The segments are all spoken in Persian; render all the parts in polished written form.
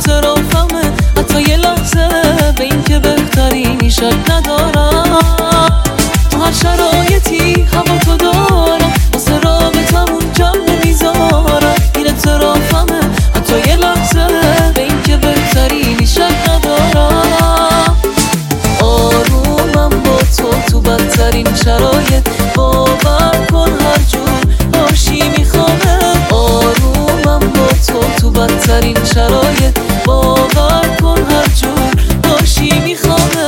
اعترافمه حتی یه لحظه به این که بهترینی شک ندارم. تو هر شرایطی هوا تو دارم، واسه رابطمون جمع میذارم. این اعترافمه حتی یه لحظه به این که بهترینی شک ندارم. آرومم با تو بدترین شرایط، باور کن هر جور باشی میخوامه. آرومم با تو بدترین شرایط، باور کن هر جور باشی میخوامه.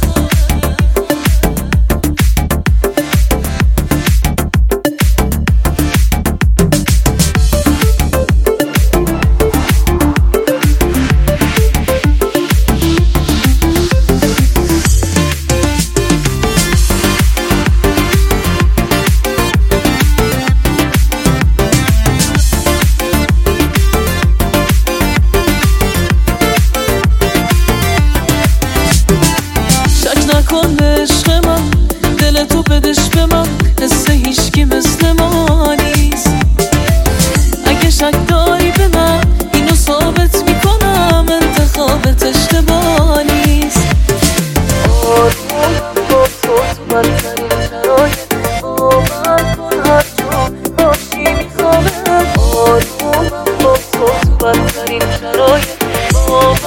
نکن به عشق من، دل تو بدش به من، حس هیچکی مثل ما نیست. اگه شک داری به من اینو ثابت میکنم، انتخابت اشتباه نیست. آرومم با تو بدترین شرایط، باور کن هر جا باشی میخوامه. آرومم با تو بدترین شرایط،